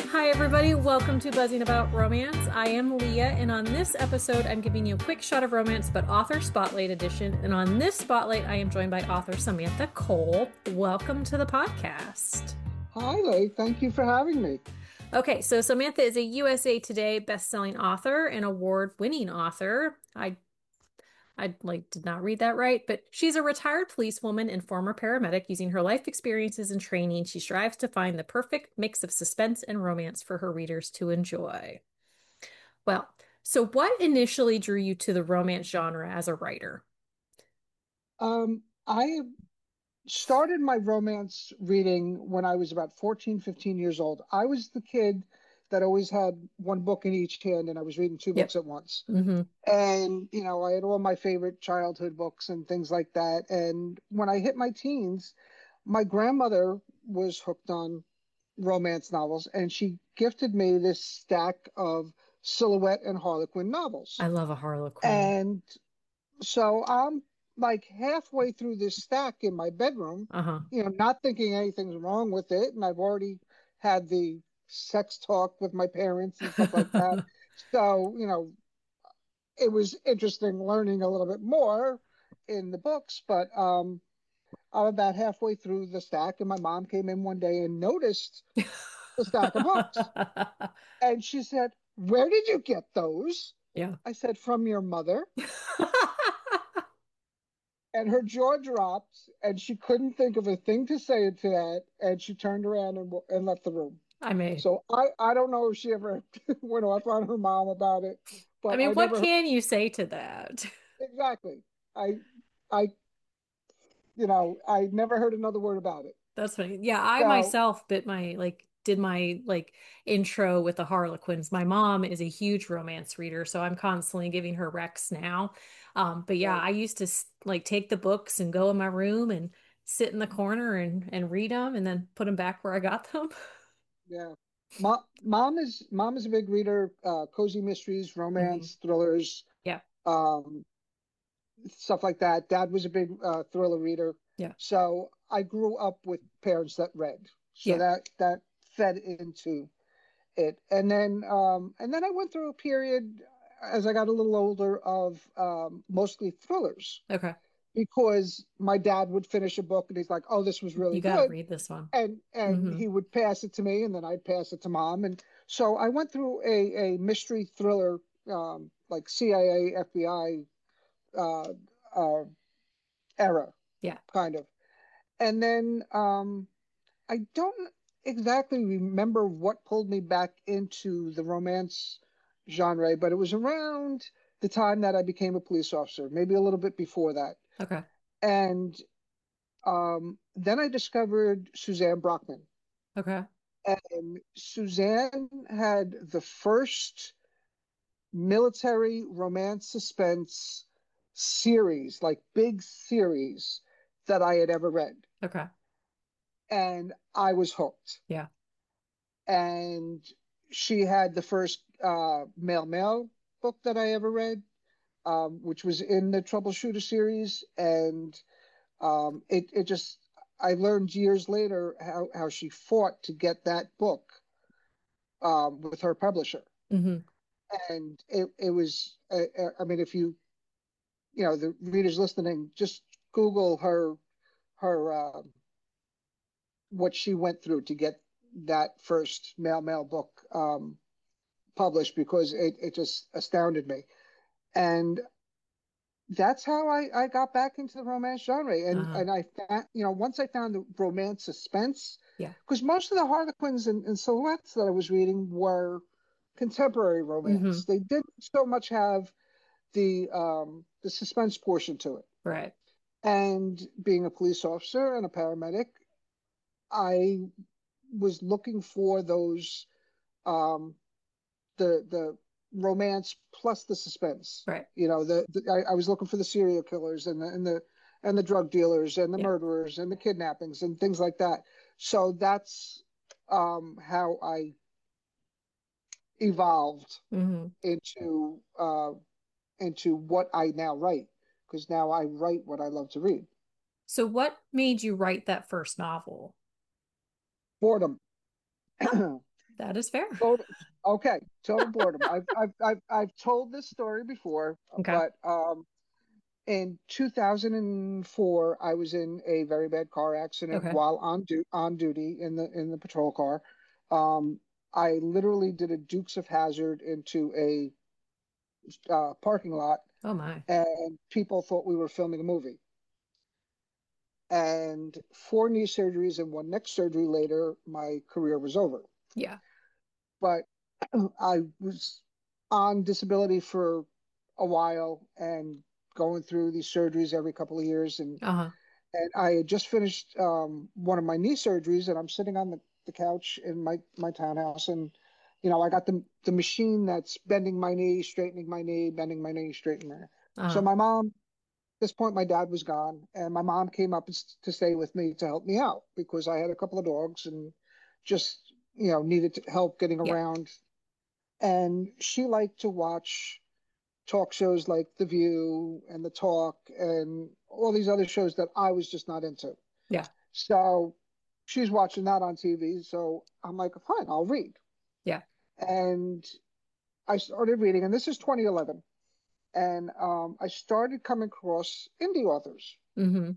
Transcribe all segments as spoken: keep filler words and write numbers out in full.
Hi, everybody. Welcome to Buzzing About Romance. I am Leah, and on this episode, I'm giving you a quick shot of romance, but author spotlight edition. And on this spotlight, I am joined by author Samantha Cole. Welcome to the podcast. Hi, Leigh. Thank you for having me. Okay, so Samantha is a U S A Today best-selling author and award-winning author. I I like did not read that right, but she's a retired policewoman and former paramedic. Using her life experiences and training, she strives to find the perfect mix of suspense and romance for her readers to enjoy. Well, so what initially drew you to the romance genre as a writer? Um, I started my romance reading when I was about fourteen, fifteen years old. I was the kid that always had one book in each hand and I was reading two books Yep. at once. Hmm. And, you know, I had all my favorite childhood books and things like that. And when I hit my teens, my grandmother was hooked on romance novels and she gifted me this stack of Silhouette and Harlequin novels. I love a Harlequin. And so I'm like halfway through this stack in my bedroom, Uh-huh. you know, not thinking anything's wrong with it. And I've already had the sex talk with my parents and stuff like that. So, you know, it was interesting learning a little bit more in the books, but um, I'm about halfway through the stack, and my mom came in one day and noticed the stack of books. And she said, "Where did you get those?" Yeah. I said, "From your mother." And her jaw dropped, and she couldn't think of a thing to say to that, and she turned around and, and left the room. I may. So I, I don't know if she ever went off on her mom about it, I but mean, I what never heard can you say to that? exactly. I, I, you know, I never heard another word about it. That's funny. Yeah, I So myself bit my like did my like intro with the Harlequins. My mom is a huge romance reader, so I'm constantly giving her recs now. Um, but yeah, right, I used to s- like take the books and go in my room and sit in the corner and and read them and then put them back where I got them. yeah. Mom, mom is mom is a big reader, uh, cozy mysteries, Hmm. romance, thrillers, Yeah, um, stuff like that. Dad was a big uh, thriller reader, yeah, so I grew up with parents that read. So yeah. that that fed into it, and then um, and then I went through a period as I got a little older of um, mostly thrillers Okay, because my dad would finish a book and he's like, "Oh, this was you really got to good," read this one. and and Hmm. he would pass it to me, and then I'd pass it to mom, and so I went through a a mystery thriller um, like C I A, F B I uh, uh, era Yeah. kind of. And then um, I don't exactly remember what pulled me back into the romance genre, but it was around the time that I became a police officer, maybe a little bit before that. Okay. And um, then I discovered Suzanne Brockman. Okay. And Suzanne had the first military romance suspense series, like big series, that I had ever read. Okay. And I was hooked. Yeah. And she had the first uh, male male book that I ever read, um, which was in the Troubleshooter series, and um, it it just I learned years later how how she fought to get that book um, with her publisher, Hmm. and it it was uh, uh, I mean if you you know the readers listening just Google her her um, what she went through to get that first male male book um, published because it, it just astounded me. And that's how I, I got back into the romance genre. And Uh-huh. and I found, you know, once I found the romance suspense, Yeah. because most of the Harlequins and, and Silhouettes that I was reading were contemporary romance. Hmm. They didn't so much have the um, the suspense portion to it. Right. And being a police officer and a paramedic, I was looking for those um, the the romance plus the suspense. Right. You know, the, the I, I was looking for the serial killers and the and the and the drug dealers and the Yeah. murderers and the kidnappings and things like that. So that's um, how I evolved Hmm. into uh, into what I now write because now I write what I love to read. So what made you write that first novel? Boredom. That is fair. Total, okay, total boredom. I've, I've, I've, I've told this story before, Okay. but um, in two thousand four, I was in a very bad car accident Okay. while on du on duty in the in the patrol car. Um, I literally did a Dukes of Hazzard into a uh, parking lot, Oh my. and people thought we were filming a movie. And four knee surgeries and one neck surgery later, my career was over. Yeah. But I was on disability for a while and going through these surgeries every couple of years. And, Uh-huh. and I had just finished um, one of my knee surgeries, and I'm sitting on the, the couch in my, my townhouse. And, you know, I got the, the machine that's bending my knee, straightening my knee, bending my knee, straightening my. So Uh-huh. my mom, at this point, my dad was gone, and my mom came up to stay with me to help me out because I had a couple of dogs and just, you know, needed to help getting Yeah. around. And she liked to watch talk shows like The View and The Talk and all these other shows that I was just not into. Yeah. So she's watching that on T V. So I'm like, fine, I'll read. Yeah. And I started reading, and this is twenty eleven. And um, I started coming across indie authors Mm-hmm.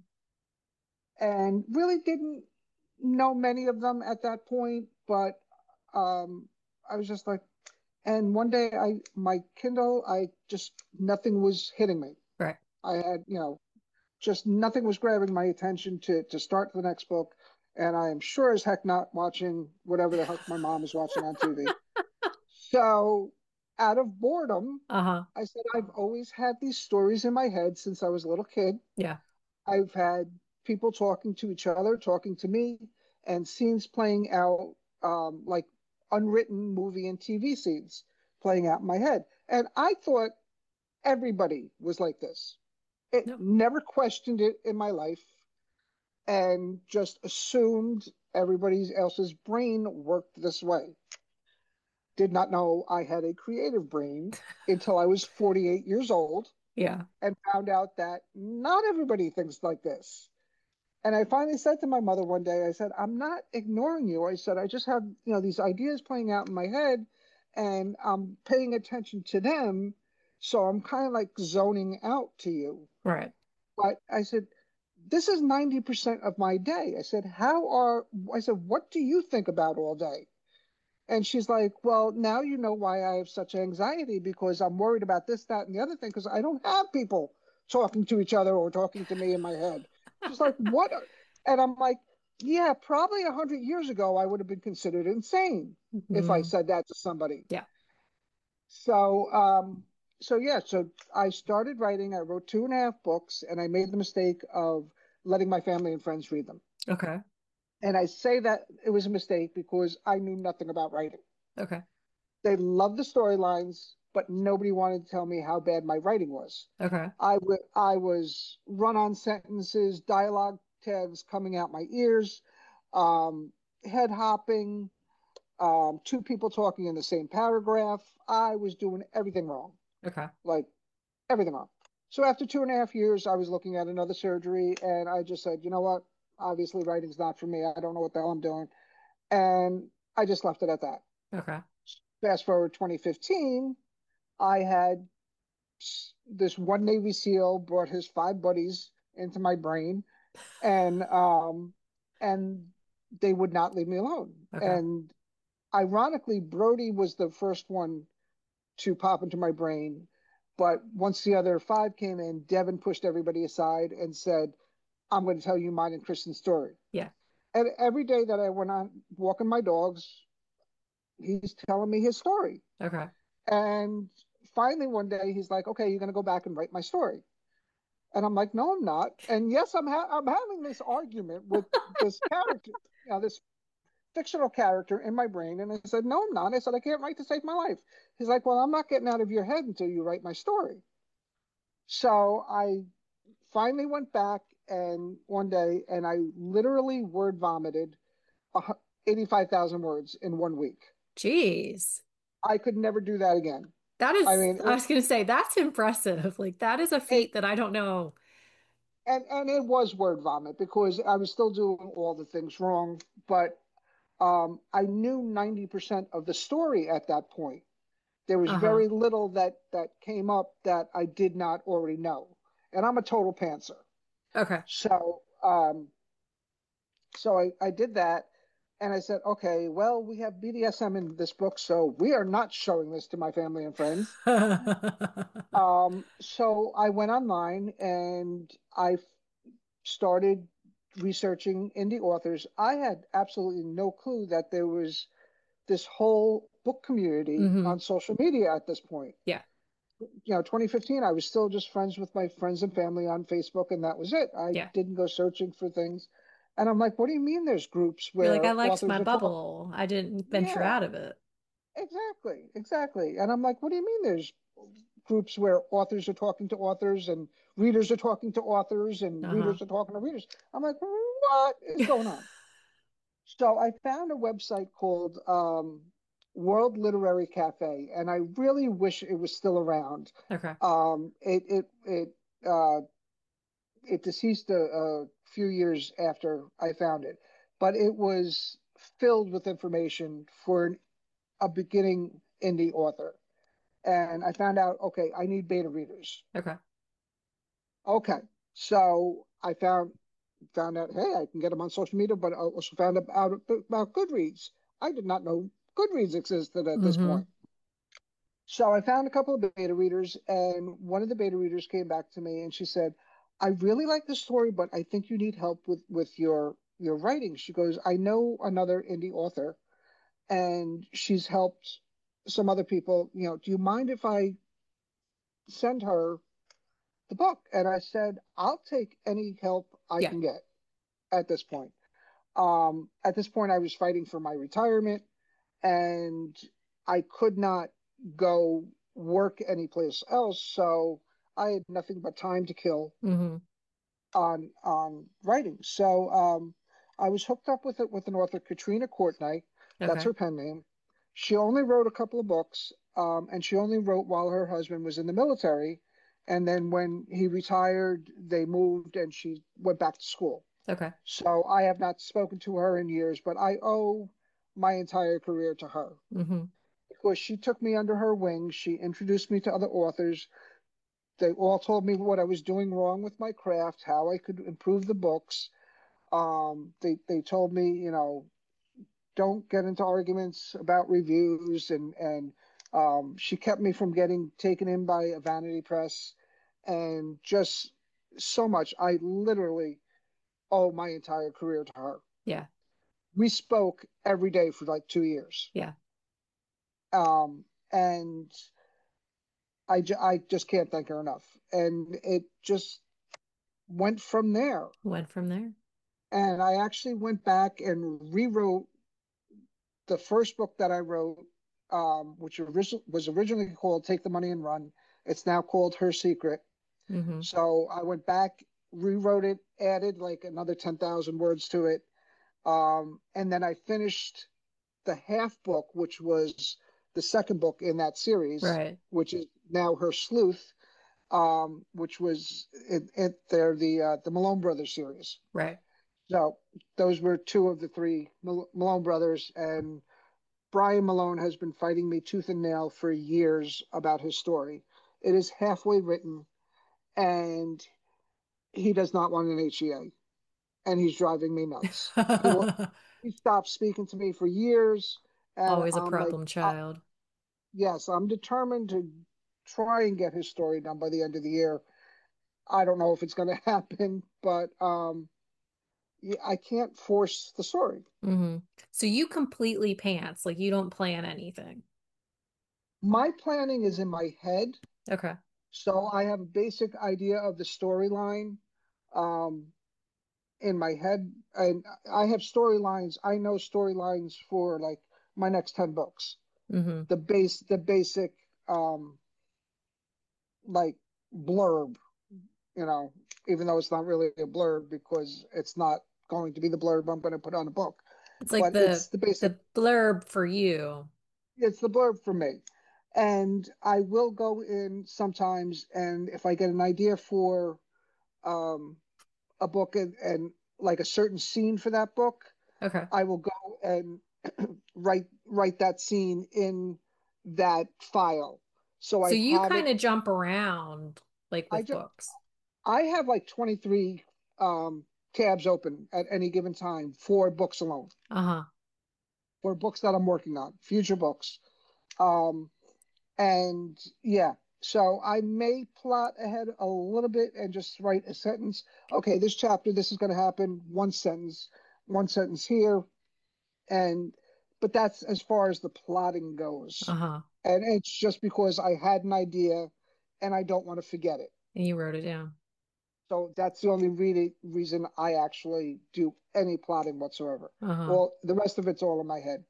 and really didn't know many of them at that point, but um, I was just like, and one day I my Kindle, I just nothing was hitting me. Right. I had, you know, just nothing was grabbing my attention to to start the next book. And I am sure as heck not watching whatever the heck my mom is watching on T V. So out of boredom, Uh-huh. I said, I've always had these stories in my head since I was a little kid. Yeah. I've had people talking to each other, talking to me, and scenes playing out um, like unwritten movie and T V scenes playing out in my head. And I thought everybody was like this. It No. never questioned it in my life and just assumed everybody else's brain worked this way. Did not know I had a creative brain until I was forty-eight years old Yeah. and found out that not everybody thinks like this. And I finally said to my mother one day, I said, I'm not ignoring you. I said, I just have, you know, these ideas playing out in my head and I'm paying attention to them. So I'm kind of like zoning out to you. Right. But I said, this is ninety percent of my day. I said, how are, I said, what do you think about all day? And she's like, well, now you know why I have such anxiety because I'm worried about this, that, and the other thing because I don't have people talking to each other or talking to me in my head. She's like, what? And I'm like, yeah, probably a hundred years ago, I would have been considered insane if I Mm-hmm. said that to somebody. Yeah. So, um, so yeah, so I started writing. I wrote two and a half books, and I made the mistake of letting my family and friends read them. Okay. And I say that it was a mistake because I knew nothing about writing. Okay. They loved the storylines, but nobody wanted to tell me how bad my writing was. Okay. I w- I was run on sentences, dialogue tags coming out my ears, um, head hopping, um, two people talking in the same paragraph. I was doing everything wrong, Okay. like everything wrong. So after two and a half years, I was looking at another surgery, and I just said, you know what? Obviously, writing's not for me. I don't know what the hell I'm doing, and I just left it at that. Okay. Fast forward twenty fifteen, I had this one Navy SEAL brought his five buddies into my brain, and um, and they would not leave me alone. Okay. And ironically, Brody was the first one to pop into my brain. But once the other five came in, Devin pushed everybody aside and said, I'm going to tell you mine and Kristen's story. Yeah. And every day that I went on walking my dogs, he's telling me his story. Okay. And finally, one day, he's like, okay, you're going to go back and write my story. And I'm like, no, I'm not. And yes, I'm ha- I'm having this argument with this character, you know, this fictional character in my brain. And I said, no, I'm not. I said, I can't write to save my life. He's like, well, I'm not getting out of your head until you write my story. So I finally went back and one day and I literally word vomited eighty-five thousand words in one week. Jeez. I could never do that again. That I is, mean, I it, was gonna say that's impressive. Like that is a it feat that I don't know. and and it was word vomit because I was still doing all the things wrong. But Um, I knew ninety percent of the story at that point. There was Uh-huh. very little that that came up that I did not already know. And I'm a total pantser. Okay. So um, so I, I did that and I said, okay, well, we have B D S M in this book, so we are not showing this to my family and friends. Um, so I went online and I started researching indie authors. I had absolutely no clue that there was this whole book community hmm on social media at this point. Yeah. You know, twenty fifteen, I was still just friends with my friends and family on Facebook, and that was it. I Yeah. didn't go searching for things. And I'm like, what do you mean there's groups You're like, where I liked my authors are talking? bubble. I didn't venture Yeah, out of it. exactly, exactly. And I'm like, what do you mean there's groups where authors are talking to authors and readers are talking to authors and Uh-huh. readers are talking to readers? I'm like, what is going on? So I found a website called um, World Literary Cafe, and I really wish it was still around. Okay. Um, it it it uh, it deceased a, a few years after I found it, but it was filled with information for an, a beginning indie author. And I found out, okay, I need beta readers. Okay. Okay, so I found found out, hey, I can get them on social media, but I also found out about Goodreads. I did not know Goodreads existed at this hmm point. So I found a couple of beta readers, and one of the beta readers came back to me and she said, I really like the story, but I think you need help with, with your your writing. She goes, I know another indie author and she's helped some other people. You know, do you mind if I send her the book? And I said, I'll take any help I Yeah. can get at this point. Um, at this point, I was fighting for my retirement and I could not go work anyplace else. So I had nothing but time to kill hmm on on writing. So um, I was hooked up with it with an author, Katrina Courtney. That's Okay. her pen name. She only wrote a couple of books, um, and she only wrote while her husband was in the military. And then when he retired, they moved, and she went back to school. Okay. So I have not spoken to her in years, but I owe my entire career to her hmm because she took me under her wing. She introduced me to other authors. They all told me what I was doing wrong with my craft, how I could improve the books. Um, they they told me, you know, don't get into arguments about reviews, and and um, she kept me from getting taken in by a vanity press, and just so much. I literally owe my entire career to her. Yeah. We spoke every day for like two years. Yeah. Um, and I, ju- I just can't thank her enough. And it just went from there. Went from there. And I actually went back and rewrote the first book that I wrote, um, which origi- was originally called Take the Money and Run. It's now called Her Secret. hmm So I went back, rewrote it, added like another ten thousand words to it. Um, and then I finished the half book, which was the second book in that series, Right. which is now Her Sleuth, um, which was it, it they're the uh, the Malone Brothers series. Right. So those were two of the three Mal- Malone brothers, and Brian Malone has been fighting me tooth and nail for years about his story. It is halfway written, and he does not want an H E A, and he's driving me nuts. He will. He stopped speaking to me for years, and Always a I'm like, problem uh, child. yes, I'm determined to try and get his story done by the end of the year. I don't know if it's going to happen, but um, yeah, I can't force the story. hmm So you completely pants, like you don't plan anything. My planning is in my head, Okay. so I have a basic idea of the storyline um, in my head, and I have storylines. I know storylines for like my next ten books. hmm The base, the basic, um, like blurb, you know, even though it's not really a blurb because it's not going to be the blurb I'm going to put on a book, It's like but the it's the basic, the blurb for you. it's the blurb for me. And I will go in sometimes, and if I get an idea for um, a book and, and like a certain scene for that book, Okay. I will go and write write that scene in that file. So So I you have kind it. of jump around like I with just books. I have like twenty-three um, tabs open at any given time for books alone, Uh-huh. for books that I'm working on, future books. Um, and yeah, so I may plot ahead a little bit and just write a sentence. Okay, this chapter, this is going to happen. One sentence, one sentence here, and but that's as far as the plotting goes. Uh-huh. And it's just because I had an idea and I don't want to forget it. And you wrote it down. So that's the only really reason I actually do any plotting whatsoever. Uh-huh. Well, the rest of it's all in my head.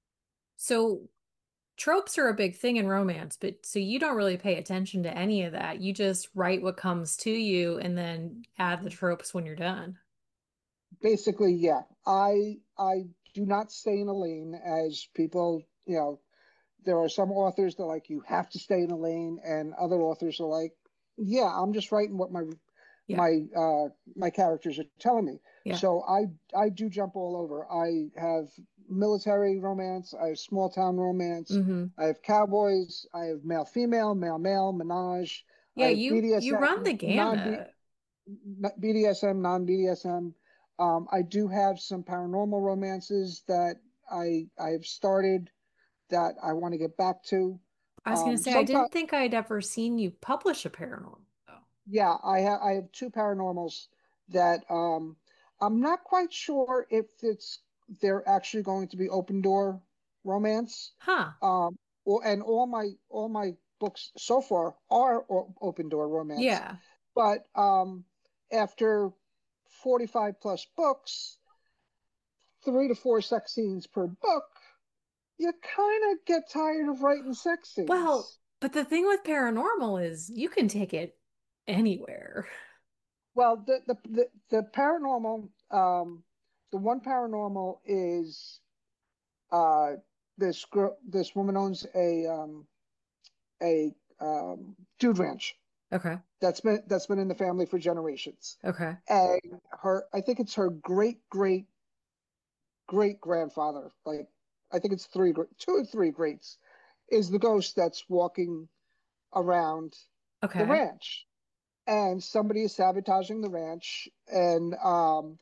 So tropes are a big thing in romance, but so you don't really pay attention to any of that. You just write what comes to you and then add the tropes when you're done. Basically, yeah. I I do not stay in a lane as people, you know, there are some authors that like you have to stay in a lane, and other authors are like, yeah, I'm just writing what my Yeah. my uh my characters are telling me. Yeah. So I I do jump all over. I have military romance, I have small town romance, Mm-hmm. I have cowboys, I have male female, male male, menage, Yeah, I have you you run B D S M, the non B gamut. B D S M, non B D S M. Um, I do have some paranormal romances that I I have started that I want to get back to. I was gonna Um, say I sometimes, didn't think I'd ever seen you publish a paranormal though. yeah, I have I have two paranormals that um, I'm not quite sure if it's they're actually going to be open door romance. Huh. Um, or, and all my all my books so far are o- open door romance. Yeah. But um, after forty-five plus books, three to four sex scenes per book, you kind of get tired of writing sex Well, scenes. but the thing with paranormal is you can take it anywhere. Well, the the the, the paranormal, um, the one paranormal is uh, this girl, this woman owns a um, a um, dude ranch Okay. that's been that's been in the family for generations, Okay. and her, I think it's her great great great grandfather, like I think it's three, two or three greats, is the ghost that's walking around the Okay. ranch, and somebody is sabotaging the ranch, and um,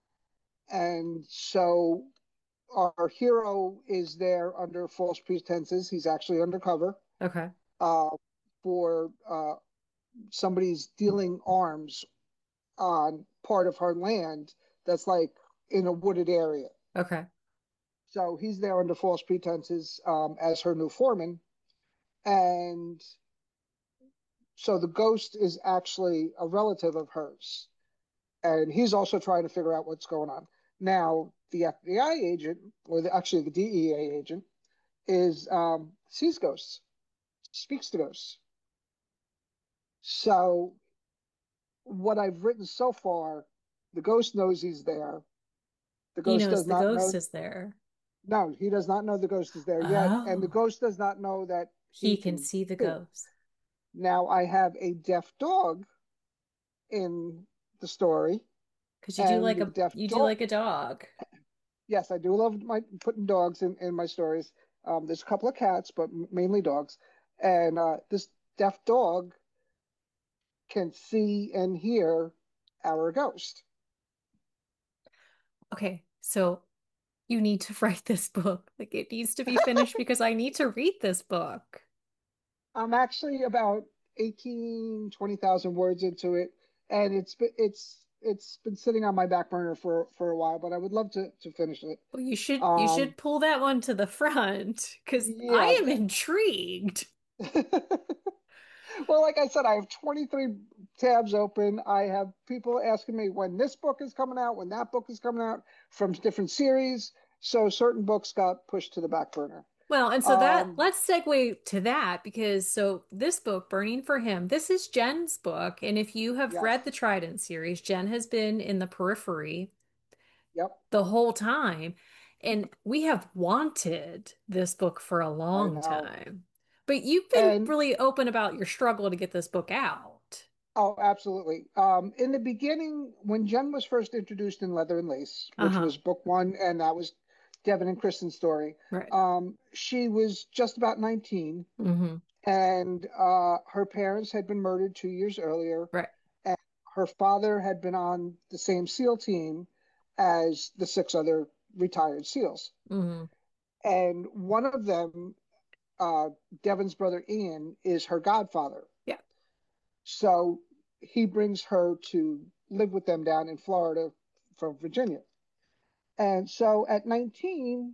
and so our hero is there under false pretenses. He's actually undercover Okay. uh, for uh, somebody's dealing arms on part of her land that's like in a wooded area. Okay. So he's there under false pretenses um, as her new foreman. And so the ghost is actually a relative of hers. And he's also trying to figure out what's going on. Now, the F B I agent, or the, actually the D E A agent, is um, sees ghosts, speaks to ghosts. So what I've written so far, the ghost knows he's there. The He ghost knows does the not ghost know. is there. No, he does not know the ghost is there yet, and the Oh, ghost does not know that he he can can see the too. ghost. Now I have a deaf dog in the story, Because you do and like the a deaf you do dog. like a dog. Yes, I do love my putting dogs in in my stories. Um, there's a couple of cats, but mainly dogs. And uh, this deaf dog can see and hear our ghost. Okay, so you need to write this book. Like it needs to be finished because I need to read this book. I'm actually about eighteen, twenty thousand words into it, and it's been it's it's been sitting on my back burner for for a while, but I would love to to finish it. Well, you should you Um, should pull that one to the front because yeah. I am intrigued. Well, like I said, I have twenty-three tabs open. I have people asking me when this book is coming out, when that book is coming out from different series. So certain books got pushed to the back burner. Well, and so that Um, let's segue to that because so this book, Burning for Him, this is Jen's book. And if you have read the yes. Trident series, Jen has been in the periphery Yep. the whole time. And we have wanted this book for a I long know. time. But you've been And really open about your struggle to get this book out. oh, absolutely. Um, in the beginning, when Jen was first introduced in Leather and Lace, which Uh-huh. was book one, and that was Devin and Kristen's story. Right. Um, she was just about nineteen, Mm-hmm. and uh, her parents had been murdered two years earlier, Right. and her father had been on the same SEAL team as the six other retired SEALs. Mm-hmm. And one of them, uh, Devin's brother Ian, is her godfather. Yeah. So he brings her to live with them down in Florida from Virginia. And so at nineteen,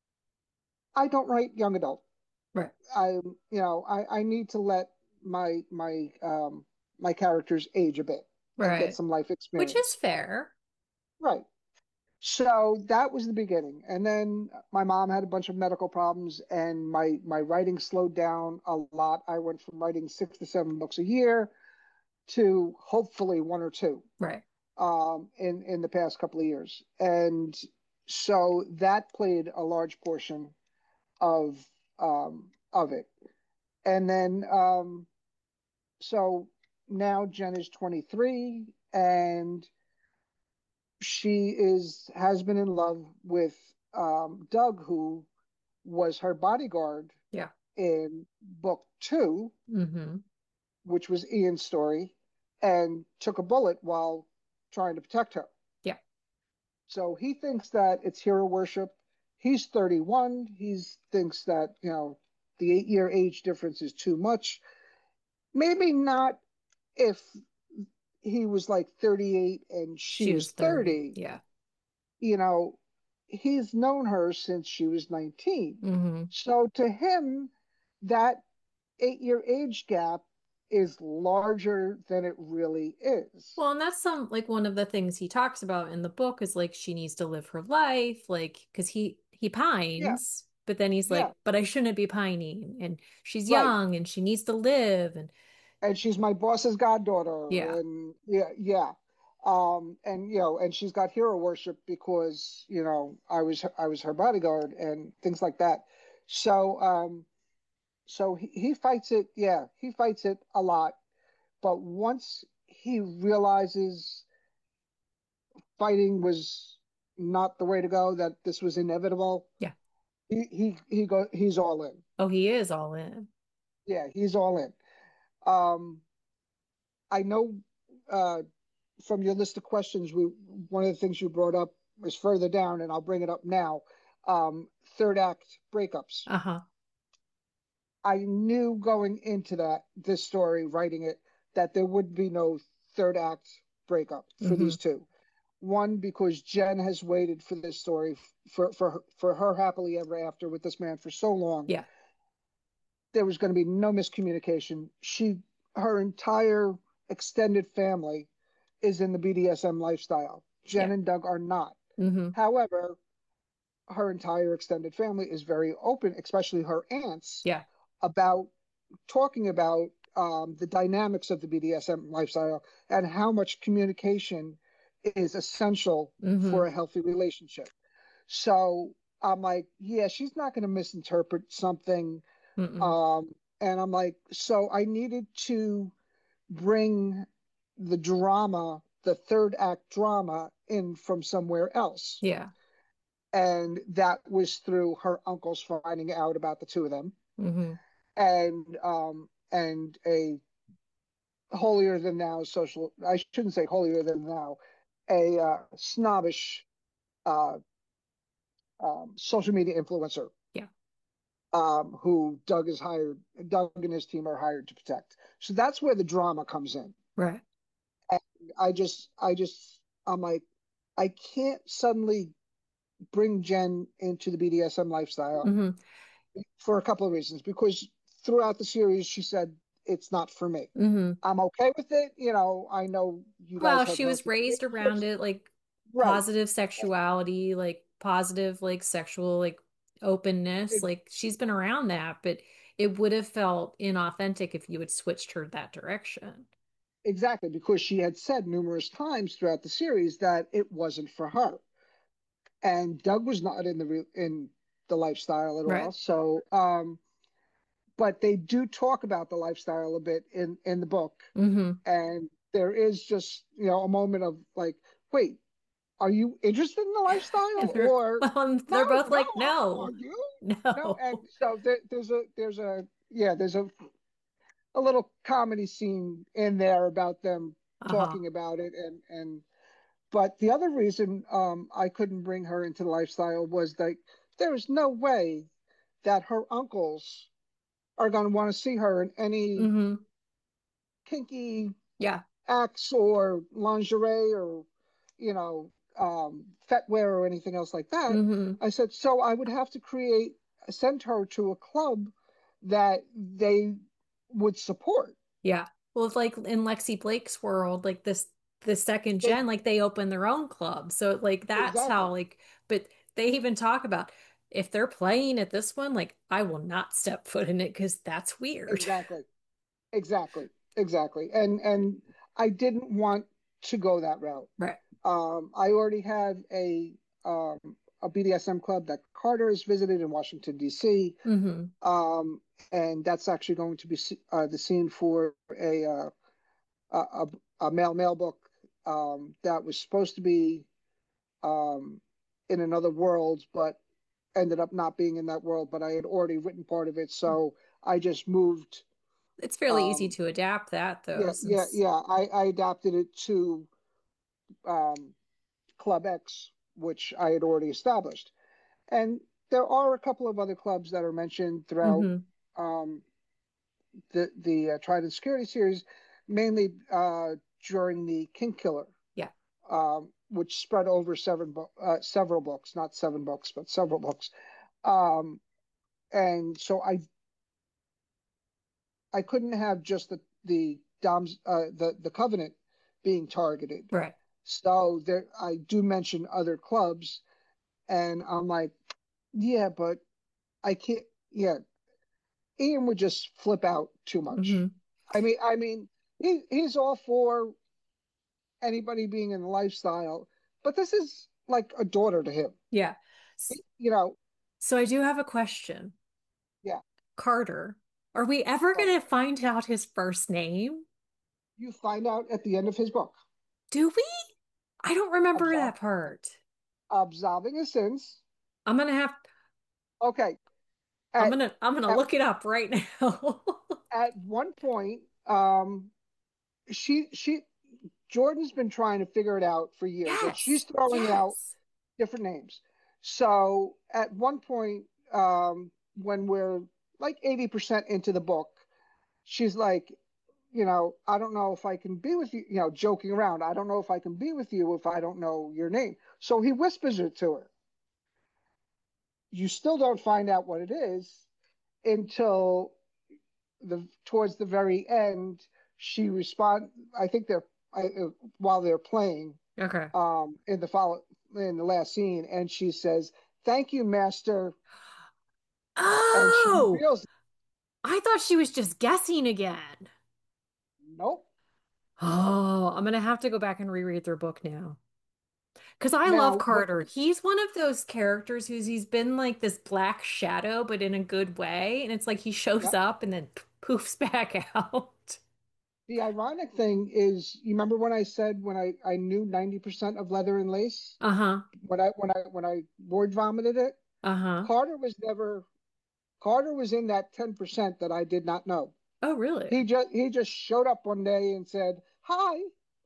I don't write young adult. Right. I, you know, I, I need to let my my um my characters age a bit and get Right. some life Which is experience. fair. Right. So that was the beginning. And then my mom had a bunch of medical problems and my my writing slowed down a lot. I went from writing six to seven books a year to hopefully one or two Right. um, in in the past couple of years. And so that played a large portion of um, of it. And then um, so now Jen is twenty-three and she is has been in love with um, Doug, who was her bodyguard Yeah. in book two, Mm-hmm. which was Ian's story, and took a bullet while trying to protect her. Yeah. So he thinks that it's hero worship. He's thirty-one. He thinks that, you know, the eight year age difference is too much. Maybe not if he was like thirty-eight and she She was was thirty. thirty. Yeah. You know, he's known her since she was nineteen. Mm-hmm. So to him, that eight year age gap is larger than it really is. Well, and that's some like one of the things he talks about in the book is like she needs to live her life, like because he he Yeah, pines, but then he's yeah, like, but I shouldn't be pining, and she's right. young and she needs to live, and And she's my boss's goddaughter, yeah, and yeah, yeah. Um, and you know, and she's got hero worship because you know I was I was her bodyguard and things like that. So um, so he, he fights it, yeah, he fights it a lot. But once he realizes fighting was not the way to go, that this was inevitable, yeah. he he he go he's all in. Oh, he is all in. Yeah, he's all in. Um, I know uh, from your list of questions, we one of the things you brought up is further down, and I'll bring it up now. Um, third act breakups. Uh-huh. I knew going into that this story, writing it, that there would be no third act breakup for Mm-hmm. these two. One, because Jen has waited for this story for for her, for her happily ever after with this man for so long. Yeah. There was going to be no miscommunication. She, her entire extended family is in the B D S M lifestyle. Jen Yeah. and Doug are not. Mm-hmm. However, her entire extended family is very open, especially her aunts, Yeah. about talking about um, the dynamics of the B D S M lifestyle and how much communication is essential Mm-hmm. for a healthy relationship. So I'm like, yeah, she's not going to misinterpret something. Mm-mm. Um, and I'm like, so I needed to bring the drama, the third act drama, in from somewhere else. Yeah. And that was through her uncles finding out about the two of them, Mm-hmm. and um, and a holier than thou social, I shouldn't say holier than thou, a uh, snobbish uh, um, social media influencer Yeah. um, who Doug is hired, Doug and his team are hired to protect. So that's where the drama comes in. Right. And I just, I just, I'm like, I can't suddenly bring Jen into the B D S M lifestyle Mm-hmm. for a couple of reasons. Because throughout the series, she said it's not for me. Mm-hmm. I'm okay with it. You know, I know you Well, guys have she was healthy raised around relationships. it, like Right. positive sexuality, like positive, like sexual, like openness. Ex- Like she's been around that, but it would have felt inauthentic if you had switched her that direction. exactly. Because she had said numerous times throughout the series that it wasn't for her. And Doug was not in the re- in the lifestyle at Right. all. So, um, but they do talk about the lifestyle a bit in in the book, Mm-hmm. and there is just you know a moment of like, wait, are you interested in the And lifestyle they're or well, and no, they're both no, like, uh-uh, no, you no. no. And so there, there's a there's a yeah there's a a little comedy scene in there about them Uh-huh. talking about it and and but the other reason um I couldn't bring her into the lifestyle was like there is no way that her uncles are going to want to see her in any Hmm. kinky Yeah. acts or lingerie or you know um fetwear or anything else like that. Hmm. I said so I would have to create send her to a club that they would support. Yeah. Well, it's like in Lexi Blake's world, like this the second They, gen, like they open their own club. So like that's how exactly, like but they even talk about if they're playing at this one, like I will not step foot in it because that's weird. exactly, exactly, exactly. And and I didn't want to go that route. Right. Um, I already had a um, a B D S M club that Carter has visited in Washington D C, Hmm. um, and that's actually going to be uh, the scene for a uh, a, a male male book um, that was supposed to be um, in another world, but ended up not being in that world. But I had already written part of it, so I just moved. It's fairly easy Um, to adapt that though, yeah, yeah, since yeah. I, I adapted it to um, Club X, which I had already established. And there are a couple of other clubs that are mentioned throughout hmm. um, the the uh, Trident Security series, mainly uh, during the King Killer, Yeah. um, which spread over seven bo- uh, several books, not seven books, but several books. Um, and so I I couldn't have just the the Doms uh, the the Covenant being targeted. Right. So there I do mention other clubs, and I'm like, yeah, but I can't. Yeah, Ian would just flip out too much. Hmm. I mean, I mean, he he's all for anybody being in the lifestyle, but this is like a daughter to him. Yeah. S- You know, So I do have a question. yeah. Carter, are we ever But going to find out his first name? you find out at the end of his book, Do we? I don't remember absolve, that part. absolving his sins. I'm gonna have Okay, I'm at gonna I'm gonna at look it up right now. at one point, um, she she Jordan's been trying to figure it out for years, and she's Yes. throwing out Yes. different names. So at one point, um, when we're like eighty percent into the book, she's like, you know, I don't know if I can be with you, you know, joking around. I don't know if I can be with you if I don't know your name. So he whispers it to her. You still don't find out what it is until the towards the very end. She respond. I think they're I, uh, while they're playing Okay. um, in the follow in the last scene, and she says, "Thank you, Master," and she Oh, reveals, I thought she was just guessing again. "Nope." Oh, I'm gonna have to go back and reread their book now. Because I love Now, what? Carter. He's one of those characters who's he's been like this black shadow, but in a good way. And it's like he shows Yep. up and then poofs back out. The ironic thing is, you remember when I said when I I knew ninety percent of leather and lace Uh-huh. when I when I when I word vomited it. Uh-huh. Carter was never Carter was in that ten percent that I did not know. Oh, really? He just he just showed up one day and said, "Hi,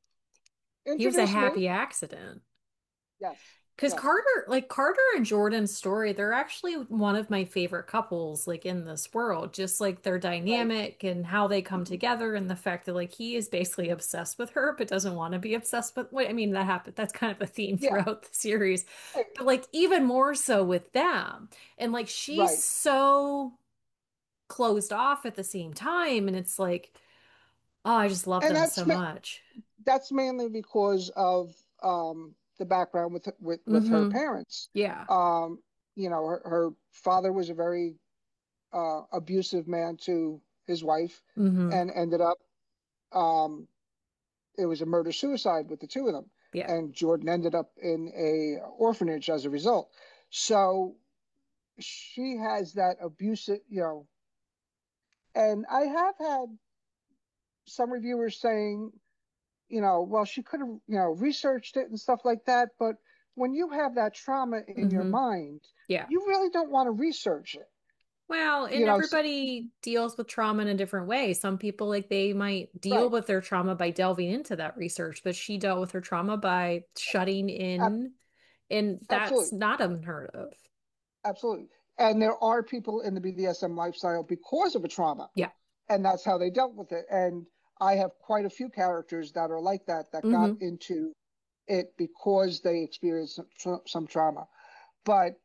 He was a introduce me." happy accident. Yes, Because yes, Carter, like Carter and Jordan's story, they're actually one of my favorite couples, like in this world. Just like their right, dynamic and how they come together, and the fact that like he is basically obsessed with her, but doesn't want to be obsessed with. Wait, I mean that happened. That's kind of a theme yeah, throughout the series, eh, but like even more so with them, and like she's right. so closed off at the same time, and it's like, oh, I just love And them that's so ma- much. that's mainly because of um, the background with with with her Mm-hmm. parents. Yeah. Um, you know, her, her father was a very uh, abusive man to his wife, Mm-hmm. and ended up um, it was a murder suicide with the two of them, Yeah. and Jordan ended up in a orphanage as a result. So she has that abusive, you know, and I have had some reviewers saying you know, well, she could have, you know, researched it and stuff like that. But when you have that trauma in your Hmm. mind, Yeah. you really don't want to research it. Well, You and know, s everybody deals with trauma in a different way. Some people, like, they might deal right. with their trauma by delving into that research, but she dealt with her trauma by shutting Ab- in, and that's Absolutely. not unheard of. Absolutely. And there are people in the B D S M lifestyle because of a trauma, Yeah. and that's how they dealt with it. And I have quite a few characters that are like that, that got Hmm. into it because they experienced some, tra- some trauma. But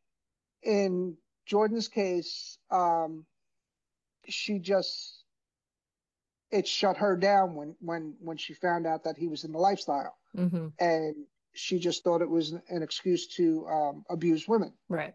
in Jordan's case, um, she just it shut her down when when when she found out that he was in the lifestyle, Hmm. and she just thought it was an excuse to um, abuse women, Right.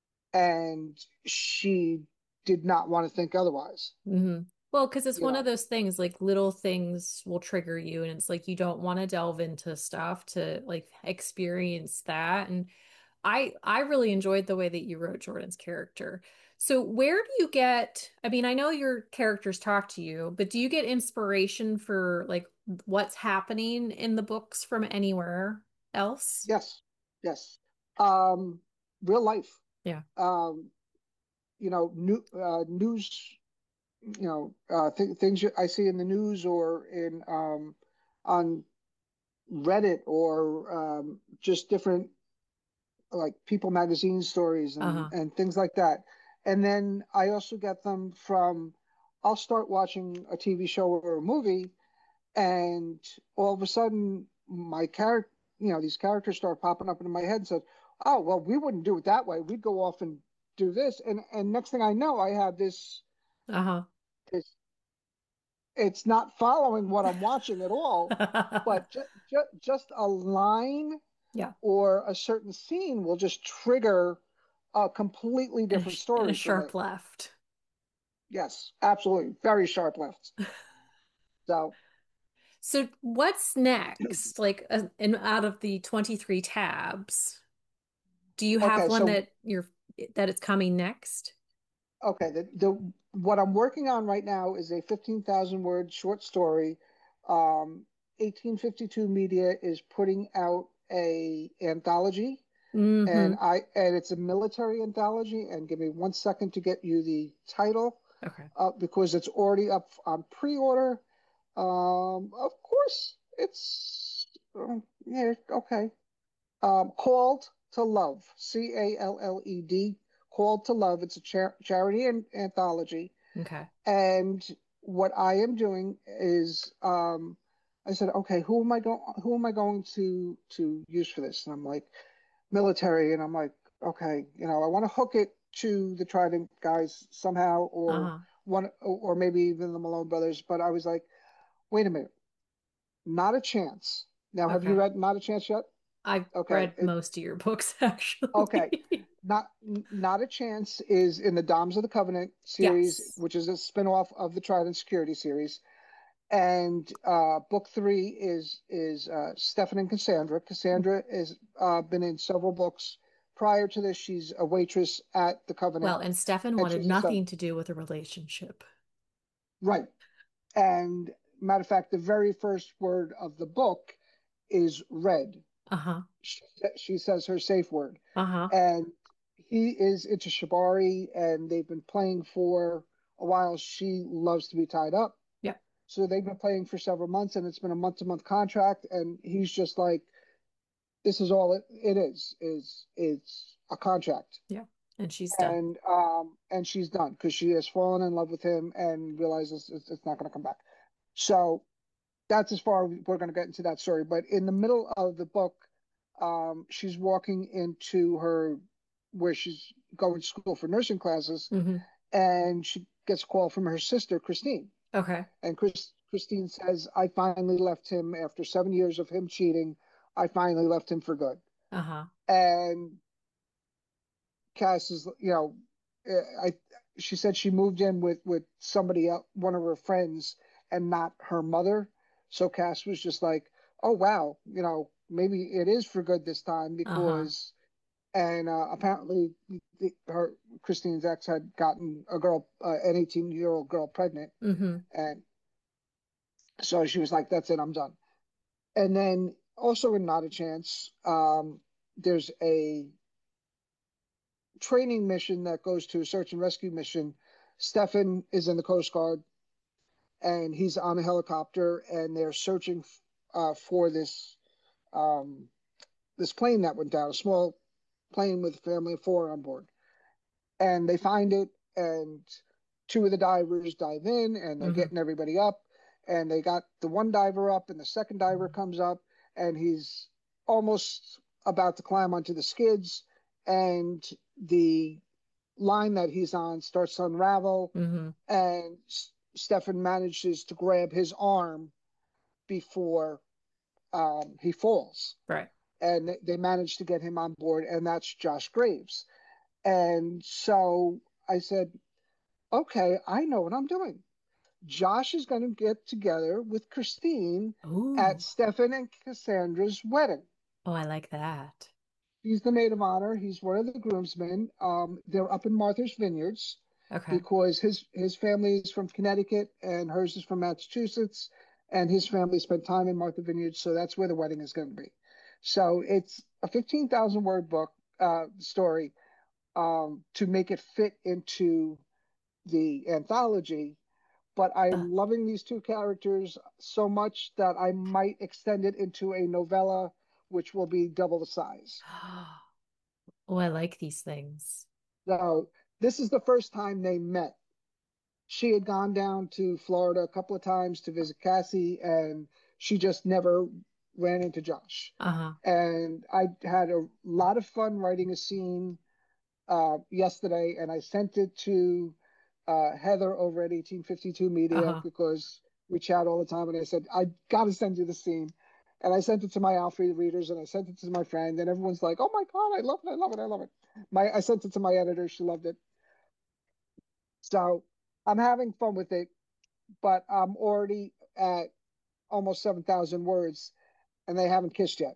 and she did not want to think otherwise. Hmm. Well, because it's You one of know, those things, like little things will trigger you, and it's like you don't want to delve into stuff to like experience that. And I I really enjoyed the way that you wrote Jordan's character. So where do you get, I mean, I know your characters talk to you, but do you get inspiration for like what's happening in the books from anywhere else? yes, yes, um, real life. Yeah. Um, you know, new uh, news. You know, uh, th- things I see in the news or in um, on Reddit or um, just different like People magazine stories and Uh-huh. and things like that. And then I also get them from I'll start watching a T V show or a movie, and all of a sudden my character, you know, these characters start popping up into my head and said, "Oh, well, we wouldn't do it that way. We'd go off and do this." And and next thing I know, I have this Uh-huh. this it's not following what I'm watching at all, but ju ju just a line Yeah. or a certain scene will just trigger a completely And a, different sh- and a story for me. sharp left. Yes, absolutely. Very sharp lefts. So, So what's next? Like uh, and out of the twenty-three tabs, do you have okay, one so that you're that it's coming next? okay, the, the what I'm working on right now is a fifteen thousand word short story. Um, eighteen fifty-two Media is putting out a anthology, and Mm-hmm. I and it's a military anthology. And give me one second to get you the title, Okay. uh, because it's already up on pre-order. Um, of course, it's uh, yeah, okay. Um, Called to Love, C A L L E D, Called to Love. It's a char charity and anthology. Okay. And what I am doing is, um, I said, okay, who am I going, who am I going to to use for this? And I'm like, military. And I'm like, okay, you know, I want to hook it to the Trident guys somehow, or Uh-huh. one, or maybe even the Malone brothers. But I was like, wait a minute, not a chance. Now, have you Okay. read Not a Chance yet? I've Okay, read it, most of your books, okay. actually. Not Not a Chance is in the Doms of the Covenant series, Yes. which is a spinoff of the Trident Security series. And uh, book three is is uh, Stefan and Cassandra. Cassandra has uh, been in several books. Prior to this, she's a waitress at the Covenant, Well, and Stefan and wanted she's a son. nothing to do with a relationship. Right. And matter of fact, the very first word of the book is red. Uh-huh. She, she says her safe word. Uh-huh. And he is into Shibari, and they've been playing for a while. She loves to be tied up. Yeah. So they've been playing for several months, and it's been a month to month contract. And he's just like, this is all it, it is, is it's a contract. Yeah. And she's done. And um and she's done because she has fallen in love with him and realizes it's, it's not going to come back. So that's as far as we're going to get into that story. But in the middle of the book, um, she's walking into her where she's going to school for nursing classes, Hmm. and she gets a call from her sister, Christine. Okay. And Chris, Christine says, I finally left him after seven years of him cheating. I finally left him for good. Uh-huh. And Cass is, you know, I she said she moved in with with somebody else, one of her friends, and not her mother. So Cass was just like, "Oh wow, you know, maybe it is for good this time Uh-huh. because." And uh, apparently, the, her Christine's ex had gotten a girl, uh, an eighteen year old girl, pregnant, Hmm. and so she was like, "That's it, I'm done." And then also in Not a Chance, um, there's a training mission that goes to a search and rescue mission. Stefan is in the Coast Guard and he's on a helicopter and they're searching uh, for this um, this plane that went down, a small plane with a family of four on board. And they find it, and two of the divers dive in, and they're Hmm. getting everybody up. And they got the one diver up, and the second diver comes up, and he's almost about to climb onto the skids, and the line that he's on starts to unravel, Hmm. and Stefan manages to grab his arm before um, he falls. Right. And they managed to get him on board, and that's Josh Graves. And so I said, okay, I know what I'm doing. Josh is going to get together with Christine at Ooh. Stefan and Cassandra's wedding. Oh, I like that. He's the maid of honor. He's one of the groomsmen. Um, they're up in Martha's Vineyards Okay. because his his family is from Connecticut and hers is from Massachusetts, and his family spent time in Martha Vineyards, so that's where the wedding is going to be. So it's a fifteen thousand word book uh, story um, to make it fit into the anthology. But Uh, I'm loving these two characters so much that I might extend it into a novella, which will be double the size. oh, I like these things. So this is the first time they met. She had gone down to Florida a couple of times to visit Cassie, and she just never ran into Josh. Uh-huh. And I had a lot of fun writing a scene uh, yesterday, and I sent it to uh, Heather over at eighteen fifty-two Media Uh-huh. because we chat all the time. And I said, I got to send you the scene. And I sent it to my Alfred readers and I sent it to my friend, and everyone's like, oh my God, I love it. I love it. I love it. My, I sent it to my editor. She loved it. So I'm having fun with it, but I'm already at almost seven thousand words and they haven't kissed yet.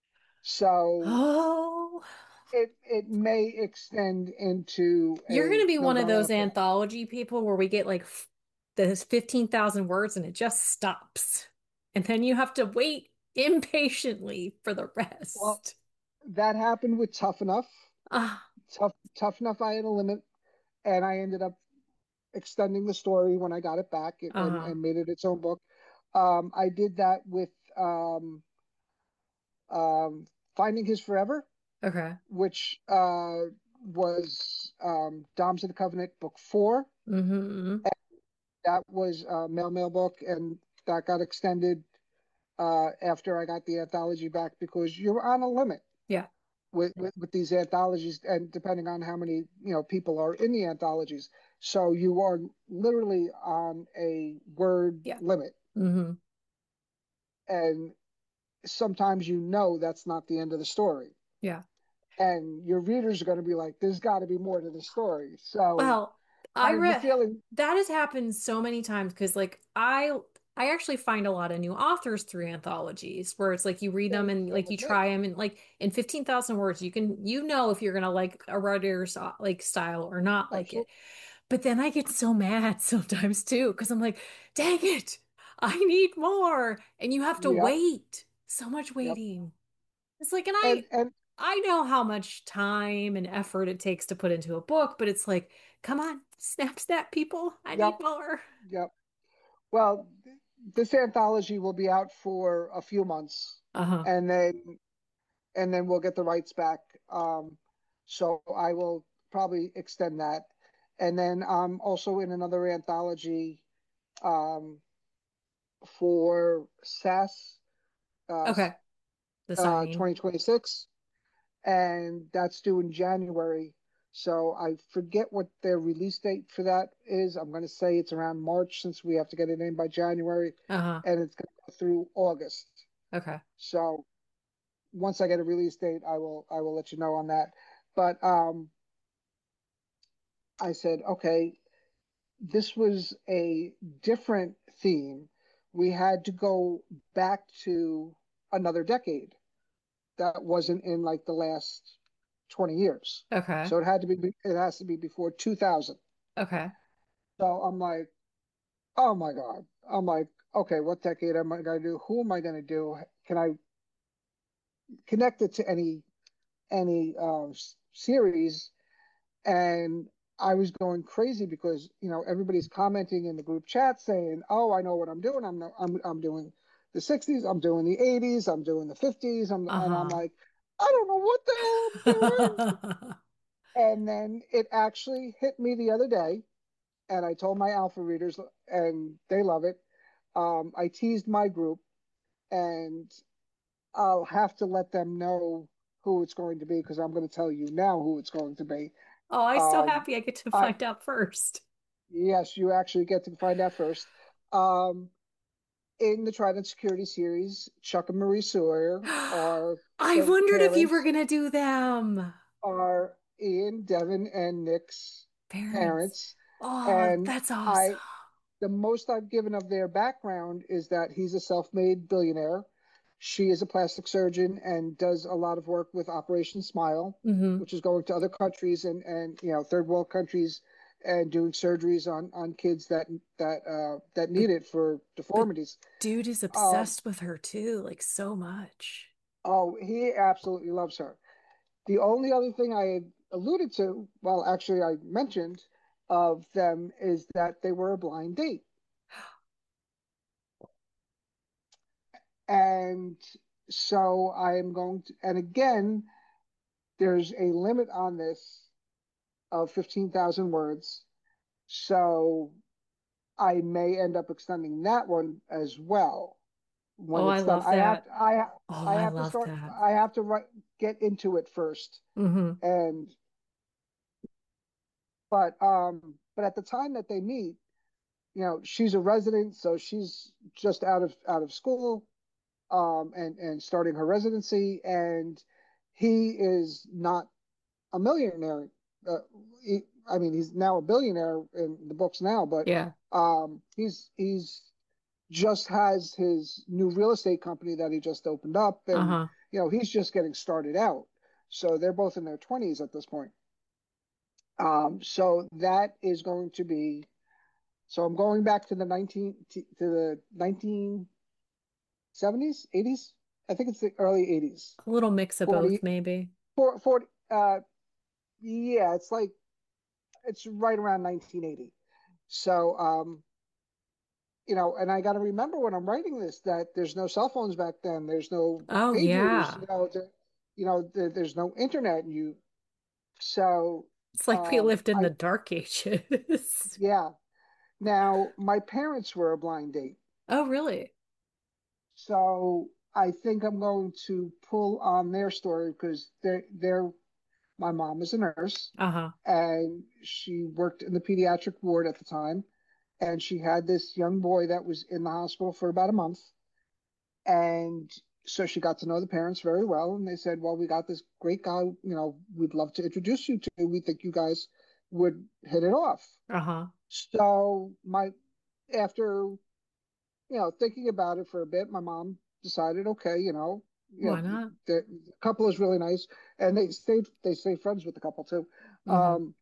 So Oh, it, it may extend into you're going to a be one of novella those film. anthology people where we get like f- this fifteen thousand words and it just stops. And then you have to wait impatiently for the Well, rest. that happened with Tough Enough. Ah, Tough Tough Enough, I had a limit, and I ended up extending the story when I got it back and uh-huh. and made it its own book. Um, I did that with um, um, Finding His Forever, Okay. which uh, was um, Doms of the Covenant book four. Mm-hmm. That was a mail mail book, and that got extended uh, after I got the anthology back because you're on a limit Yeah. with, with with these anthologies, and depending on how many you know people are in the anthologies, so you are literally on a word Yeah. limit, Mm-hmm. and sometimes you know that's not the end of the story, Yeah. and your readers are going to be like, "There's got to be more to the story." So Well, I I have a read feeling, that has happened so many times because like I I actually find a lot of new authors through anthologies where it's like you read them same, and same like you with me. try them and like in fifteen thousand words you can you know if you're gonna like a writer's uh, like style or not like it. Absolutely. But then I get so mad sometimes too because I'm like, dang it, I need more. And you have to Yep, wait. So much yep, waiting. It's like, and and I and I know how much time and effort it takes to put into a book, but it's like, come on, snap, snap, people. I yep, need more. yep. Well, this anthology will be out for a few months, Uh-huh. and then and then we'll get the rights back. Um, so I will probably extend that. And then I'm also in another anthology um, for S A S uh, Okay. The uh, signing. twenty twenty-six, and that's due in January. So I forget what their release date for that is. I'm going to say it's around March since we have to get it in by January, Uh-huh. and it's going to go through August. Okay. So once I get a release date, I will I will let you know on that. But um, I said, okay, this was a different theme. We had to go back to another decade that wasn't in like the last twenty years. Okay. So it had to be, it has to be before two thousand. Okay. So I'm like, oh my God. I'm like, okay, what decade am I going to do? Who am I going to do? can I connect it to any any uh, series? And I was going crazy because you know everybody's commenting in the group chat saying, "Oh, I know what I'm doing. I'm no, I'm I'm doing the sixties. I'm doing the eighties. I'm doing the fifties." I'm and I'm Uh-huh. like, I don't know what the hell I'm doing. And then it actually hit me the other day, and I told my alpha readers, and they love it. Um, I teased my group, and I'll have to let them know who it's going to be because I'm going to tell you now who it's going to be. Oh, I'm so Um, happy I get to I find out first. Yes, you actually get to find out first. Um, in the Trident Security series, Chuck and Marie Sawyer are I the wondered if you were parents, gonna do them. are Ian, Devin, and Nick's Parents. parents. Oh, And that's awesome. I, the most I've given of their background is that he's a self-made billionaire. She is a plastic surgeon and does a lot of work with Operation Smile, Hmm. which is going to other countries and and you know third world countries and doing surgeries on on kids that that uh, that The need it for the deformities. dude is Um, obsessed with her too, like so much. oh, he absolutely loves her. The only other thing I had alluded to, well, actually I mentioned of them is that they were a blind date. And so I am going to, and again, there's a limit on this of fifteen thousand words. So I may end up extending that one as well Oh, when I it's done. love I have that. to, I, Oh, I I have to love start, that. I have to write, get into it first. Hmm. And, but, um, but at the time that they meet, you know, she's a resident, so she's just out of, out of school, um, and, and starting her residency. And he is not a millionaire. Uh, he, I mean, he's now a billionaire in the books now, but Yeah. um, he's he's just has his new real estate company that he just opened up, and Uh-huh. you know he's just getting started out. So they're both in their twenties at this point. Um, so that is going to be. So I'm going back to the nineteen to the nineteen seventies, eighties. I think it's the early eighties. A little mix of both, forty, maybe. forty, uh, yeah, it's like it's right around nineteen eighty. So, um, you know, and I got to remember when I'm writing this that there's no cell phones back then. There's no Oh, pagers. yeah. You know, there, you know, there, there's no internet. And you so, It's like we um, lived in I the dark ages. yeah. Now my parents were a blind date, Oh, really? so I think I'm going to pull on their story because they're they're my mom is a nurse Uh-huh. and she worked in the pediatric ward at the time, and she had this young boy that was in the hospital for about a month. And so she got to know the parents very well. And they said, well, we got this great guy, you know, we'd love to introduce you to. We think you guys would hit it off. Uh-huh. So my after, you know, thinking about it for a bit, my mom decided, okay, you know, you Why know, not? the, the couple is really nice. And they stayed they stayed friends with the couple too. Hmm. Um,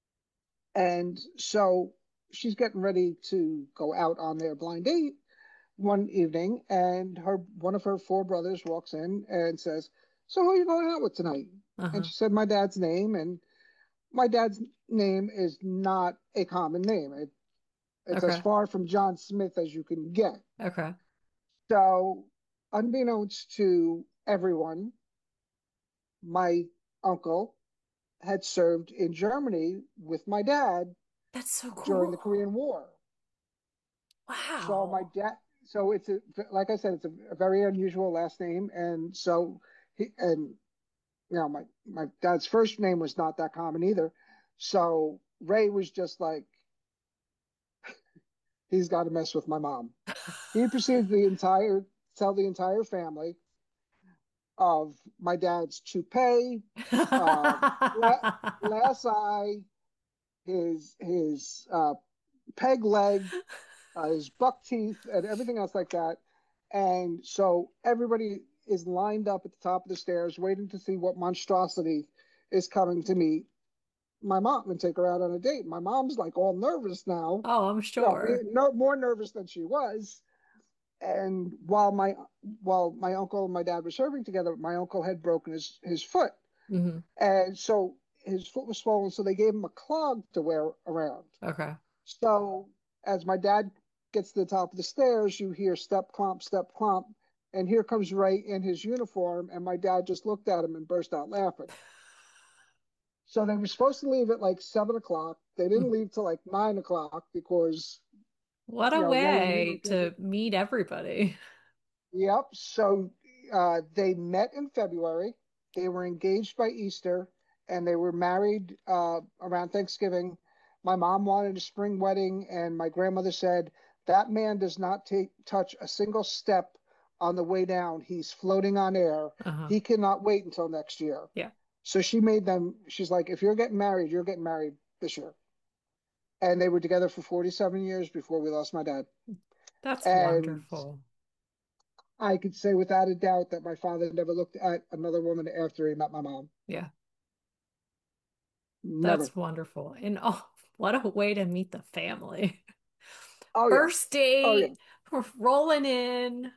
and so she's getting ready to go out on their blind date one evening, and her one of her four brothers walks in and says, "So who are you going out with tonight?" And Uh-huh. she said, "My dad's name." And my dad's name is not a common name. It, it's as Okay. far from John Smith as you can get. Okay. So, unbeknownst to everyone, my uncle had served in Germany with my dad That's so during the cool. Korean War. So my Wow. dad, so it's a, like I said, it's a, a very unusual last name, and so he and you know my my dad's first name was not that common either. So Ray was just like, he's got to mess with my mom. He proceeded the entire tell the entire family of my dad's toupee, um, la- glass eye, his his uh, peg leg, uh, his buck teeth, and everything else like that. And so everybody is lined up at the top of the stairs, waiting to see what monstrosity is coming to meet my mom and take her out on a date. My mom's like all nervous now, Oh, I'm you know, sure. no more nervous than she was. And while my while my uncle and my dad were serving together, my uncle had broken his his foot, Hmm. and so his foot was swollen. So they gave him a clog to wear around. Okay. So as my dad gets to the top of the stairs, you hear step clomp, step clomp, and here comes Ray in his uniform, and my dad just looked at him and burst out laughing. So they were supposed to leave at like seven o'clock. They didn't leave till like nine o'clock because What a you know Ray and him way were busy. to meet everybody. Yep. So uh, they met in February. They were engaged by Easter, and they were married uh, around Thanksgiving. My mom wanted a spring wedding, and my grandmother said that man does not take touch a single step on the way down. He's floating on air. Uh-huh. He cannot wait until next year. Yeah. So she made them. She's like, if you're getting married, you're getting married this year. And they were together for forty-seven years before we lost my dad. That's And wonderful. I could say without a doubt that my father never looked at another woman after he met my mom. Yeah. Never. That's wonderful. And oh, what a way to meet the family. Oh yeah. First Oh yeah. date, we're rolling in.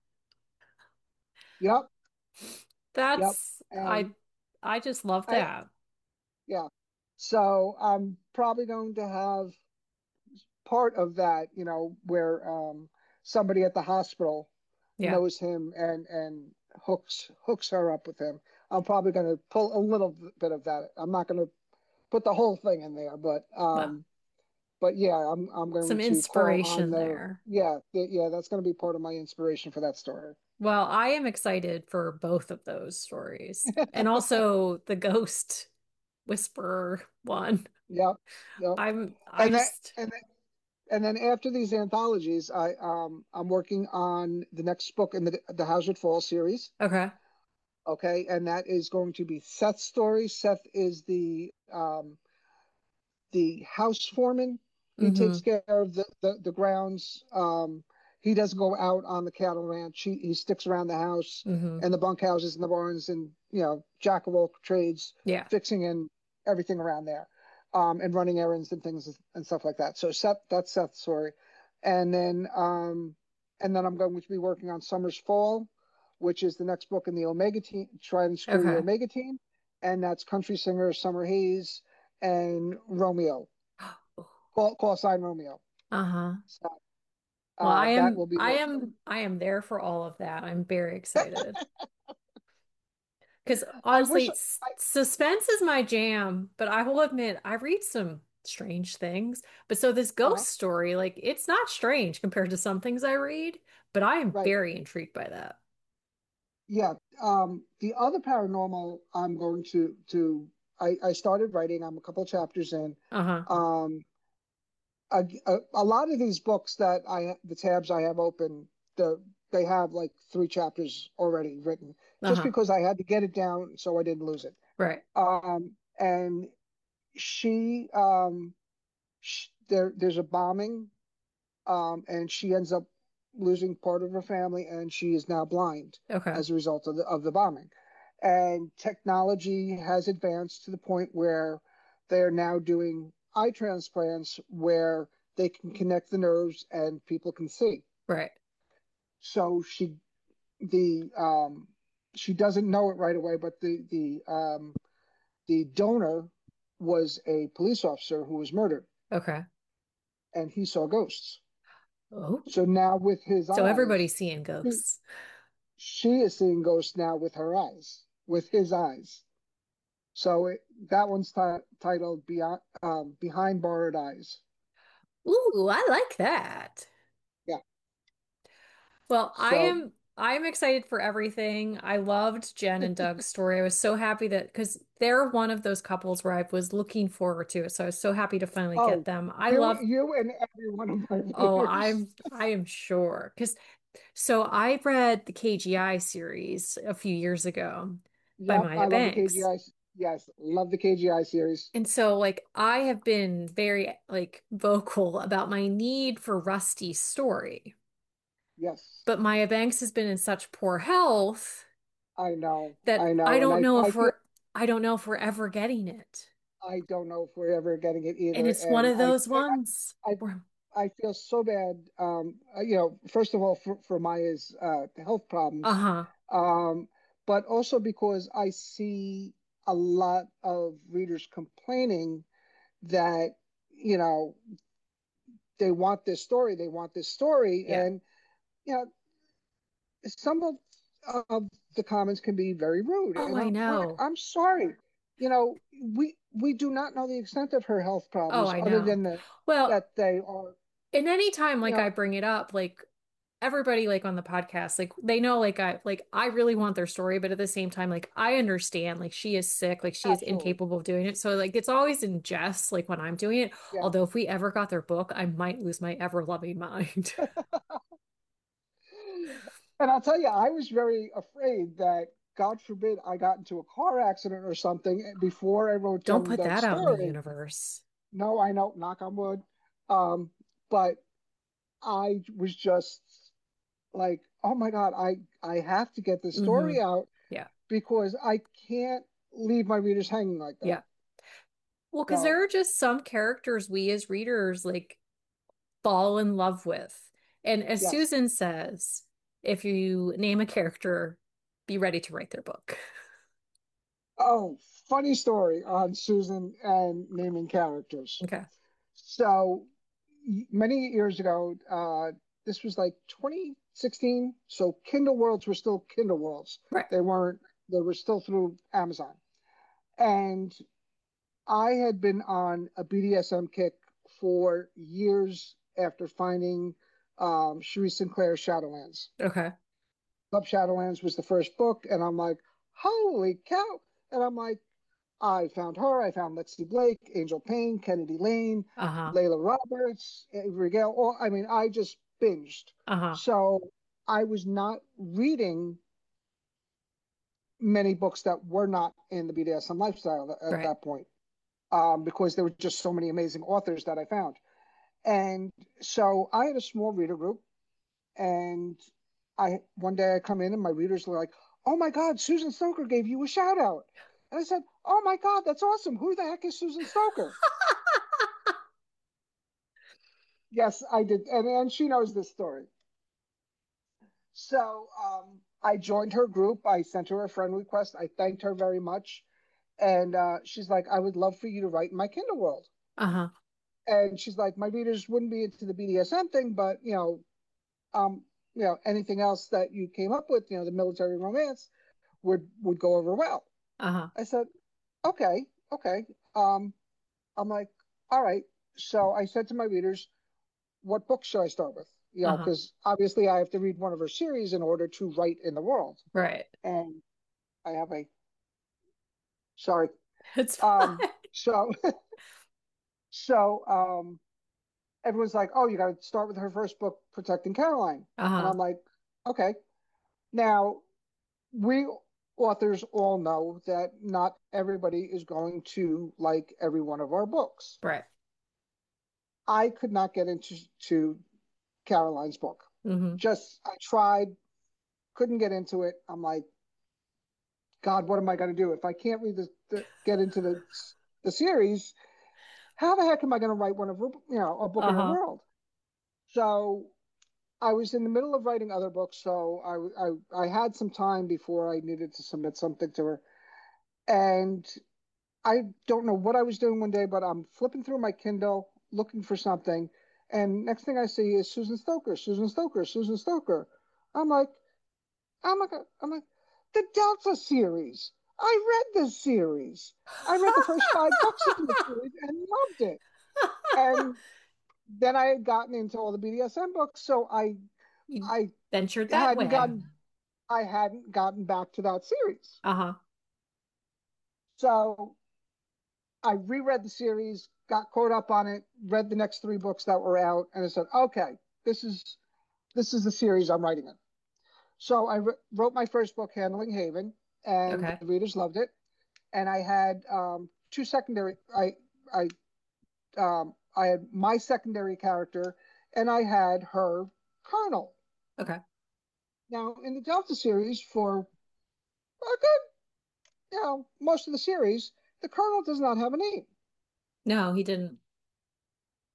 Yep. Yep. That's I And I just love I that. yeah. So I'm probably going to have part of that, you know, where um somebody at the hospital Yeah. knows him and and hooks hooks her up with him. I'm probably going to pull a little bit of that. I'm not going to put the whole thing in there, but Well, um but yeah, I'm I'm going some to call on inspiration their there. yeah, th- yeah, that's going to be part of my inspiration for that story. Well, I am excited for both of those stories. And also the ghost whisperer one. Yep, yep. I'm I And that just and then, and then after these anthologies, I um I'm working on the next book in the the Hazard Falls series. okay. Okay, and that is going to be Seth's story. Seth is the um the house foreman. He takes Mm-hmm. care of the, the, the grounds. Um, he doesn't go out on the cattle ranch. He, he sticks around the house Mm-hmm. and the bunkhouses and the barns and, you know, jack of all trades, Yeah. fixing in everything around there, um, and running errands and things and stuff like that. So Seth, that's Seth's story. And then, um, and then I'm going to be working on Summer's Fall, which is the next book in the Omega team, try and screw the Okay. Omega team. And that's country singer Summer Hayes and Romeo. Call, call sign Romeo. Uh-huh. So Well, I uh, that am will be I what. am I am there for all of that. I'm very excited. Because I honestly, wish s- I. suspense is my jam, but I will admit I read some strange things. But so this Uh, ghost story, like it's not strange compared to some things I read, but I am right. very intrigued by that. Yeah. Um, the other paranormal, I'm going to to. I, I started writing. I'm a couple of chapters in. Uh-huh. Um, a, a, a lot of these books that I the tabs I have open, the they have like three chapters already written, just Uh-huh. because I had to get it down so I didn't lose it. Right. Um, and she, um, sh there there's a bombing, um, and she ends up losing part of her family, and she is now blind Okay. as a result of the of the bombing. And technology has advanced to the point where they are now doing eye transplants where they can connect the nerves and people can see. Right. So she the um, she doesn't know it right away, but the the um, the donor was a police officer who was murdered, Okay. and he saw ghosts. Oh. So now with his So eyes, everybody's seeing she, ghosts. she is seeing ghosts now with her eyes, with his eyes. So it, that one's ti titled Beyond, um, Behind Borrowed Eyes. Ooh, I like that. Yeah. Well, I So, am I am excited for everything. I loved Jen and Doug's story. I was so happy that because they're one of those couples where I was looking forward to it. So I was so happy to finally get oh, them. I you, love, you and every one of my oh, readers. I'm I am sure. Because so I read the K G I series a few years ago by Yep, I Maya love the Banks. K G I. Yes, love the K G I series. And so like I have been very like vocal about my need for Rusty's story. Yes, But Maya Banks has been in such poor health I know, that I I know, and don't I, know I if feel we're I don't know if we're ever getting it. I don't know if we're ever getting it And either. it's one And of I, those ones I, where I feel so bad. Um, uh, you know, first of all, for, for Maya's uh, health problems, Uh-huh. um, but also because I see a lot of readers complaining that, you know, they want this story, they want this story, Yeah. and you know, some of of the comments can be very rude, Oh, and I I'm like, know. I'm sorry. You know, we we do not know the extent of her health Oh, problems, I other know. than the Well, that they are, and anytime you like know, I bring it up, like everybody like on the podcast, like they know like I like I really want their story, but at the same time, like I understand like she is sick, like she is absolutely, incapable of doing it. So like it's always in jest, like when I'm doing it. yeah. Although if we ever got their book, I might lose my ever-loving mind. And I'll tell you, I was very afraid that, God forbid, I got into a car accident or something before I wrote Don't them put that that out in the story. universe. No, I know, knock on wood. Um, but I was just like, oh my God, I I have to get this Hmm. story out Yeah. because I can't leave my readers hanging like that. Yeah. Well, because So there are just some characters we as readers like fall in love with. And as yes. Susan says, if you name a character, be ready to write their book. Oh, funny story on Susan and naming characters. Okay. So many years ago, uh, this was like twenty sixteen. So Kindle Worlds were still Kindle Worlds. Right. They weren't, they were still through Amazon. And I had been on a B D S M kick for years after finding um, Cherie Sinclair's Shadowlands. Okay. Club Shadowlands was the first book, and I'm like, holy cow! And I'm like, I found her, I found Lexi Blake, Angel Payne, Kennedy Lane, Uh-huh. Layla Roberts, Avery Gale. All, I mean, I just binged. Uh-huh. So I was not reading many books that were not in the B D S M lifestyle at Right. that point, um, because there were just so many amazing authors that I found. And so I had a small reader group, and I one day I come in and my readers were like, "Oh my God, Susan Stoker gave you a shout out." And I said, "Oh my God, that's awesome. Who the heck is Susan Stoker?" Yes, I did. And, and she knows this story. So um, I joined her group. I sent her a friend request. I thanked her very much. And uh, she's like, I would love for you to write in my Kindle world. Uh-huh. And she's like, my readers wouldn't be into the B D S M thing, but you know, um, you know, anything else that you came up with, you know, the military romance would would go over well. Uh-huh. I said, okay, okay. Um, I'm like, all right. So I said to my readers, what book should I start with? You know, Uh-huh. because obviously I have to read one of her series in order to write in the world. Right. And I have a sorry. It's Um, fine. so so um everyone's like, oh, you gotta start with her first book, Protecting Caroline. And Uh-huh. I'm like, okay. Now we authors all know that not everybody is going to like every one of our books. Right. I could not get into to Caroline's book. Mm-hmm. Just I tried, couldn't get into it. I'm like, God, what am I going to do if I can't read the, the get into the the series? How the heck am I going to write one of her, you know, a book in her Uh-huh. world? So I was in the middle of writing other books, so I I, I had some time before I needed to submit something to her, and I don't know what I was doing one day, but I'm flipping through my Kindle looking for something, and next thing I see is Susan Stoker, Susan Stoker, Susan Stoker. I'm like, I'm like, I'm like, the Delta series. I read this series. I read the first five books in the series and loved it. And then I had gotten into all the B D S M books, so I You I ventured that hadn't way. gotten I hadn't gotten back to that series. Uh-huh. So I reread the series, got caught up on it, read the next three books that were out, and I said, okay, this is this is the series I'm writing in. So I wrote my first book, Handling Haven, and Okay. the readers loved it. And I had um, two secondary. I I um, I had my secondary character, and I had her Colonel. Okay. Now in the Delta series, for a good, you know, most of the series, the Colonel does not have a name. No, he didn't.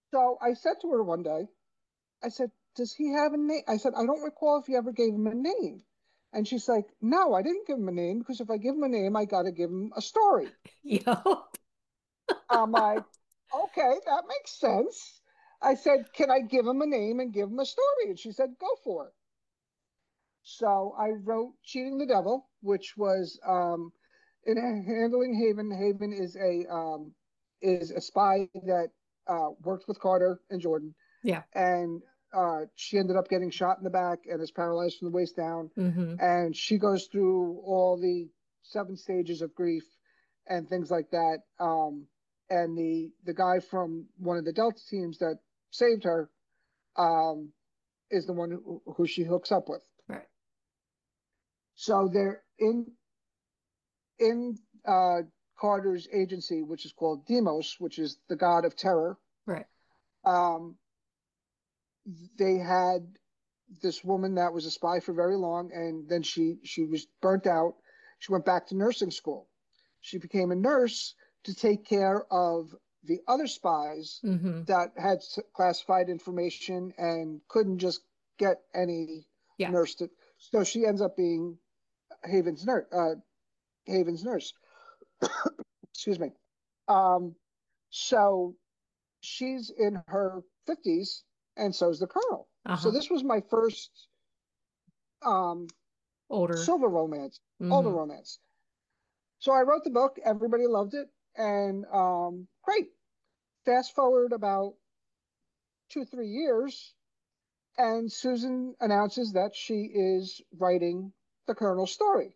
So I said to her one day, I said, does he have a name? I said, I don't recall if you ever gave him a name. And she's like, no, I didn't give him a name because if I give him a name, I got to give him a story. Yup. I'm like, okay, that makes sense. I said, can I give him a name and give him a story? And she said, go for it. So I wrote Cheating the Devil, which was um, in Handling Haven. Haven is a um, is a spy that uh, worked with Carter and Jordan, Yeah. and uh, she ended up getting shot in the back and is paralyzed from the waist down. Mm-hmm. And she goes through all the seven stages of grief and things like that. Um, and the the guy from one of the Delta teams that saved her um, is the one who, who she hooks up with. Right. So they're in in uh, Carter's agency, which is called Demos, which is the god of terror. Right. Um, they had this woman that was a spy for very long, and then she she was burnt out. She went back to nursing school. She became a nurse to take care of the other spies Mm-hmm. that had classified information and couldn't just get any Yeah. nurse to. So she ends up being Haven's nurse. Uh, Haven's nurse. Excuse me. Um, so she's in her fifties, and so is the colonel. So Uh-huh. this was my first um, Older. silver romance, older Mm-hmm. romance. So I wrote the book. Everybody loved it, and um, great. Fast forward about two, three years, and Susan announces that she is writing the colonel's story.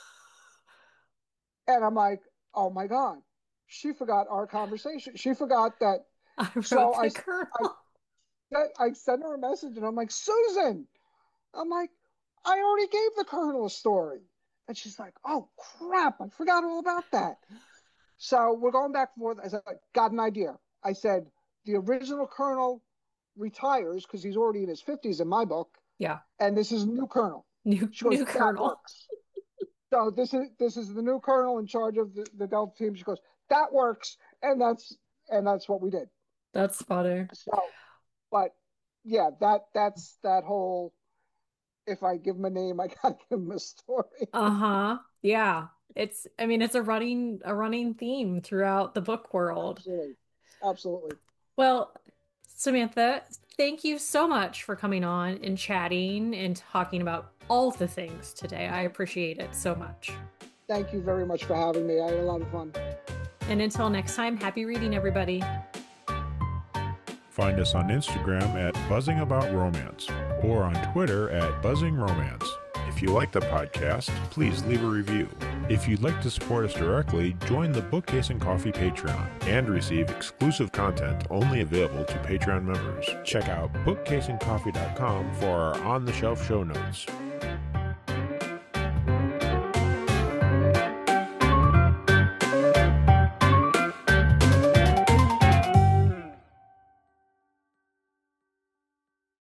And I'm like, oh my God, she forgot our conversation. She forgot that. I So wrote I, the I, Colonel. I sent her a message and I'm like, Susan, I'm like, I already gave the colonel a story. And she's like, oh crap, I forgot all about that. So we're going back and forth. I said, got an idea. I said, the original colonel retires because he's already in his fifties in my book. Yeah. And this is a new colonel. New She goes, new that Colonel. works. So this is this is the new colonel in charge of the, the Delta team. She goes, that works. And that's and that's what we did. That's funny. So but yeah, that that's that whole if I give him a name, I gotta give him a story. Uh-huh. Yeah. It's I mean it's a running a running theme throughout the book world. Absolutely. Absolutely. Well, Samantha, thank you so much for coming on and chatting and talking about all the things today. I appreciate it so much. Thank you very much for having me. I had a lot of fun. And until next time, happy reading, everybody. Find us on Instagram at Buzzing About Romance or on Twitter at Buzzing Romance. If you like the podcast, please leave a review. If you'd like to support us directly, join the Bookcase and Coffee Patreon and receive exclusive content only available to Patreon members. Check out bookcase and coffee dot com for our on-the-shelf show notes.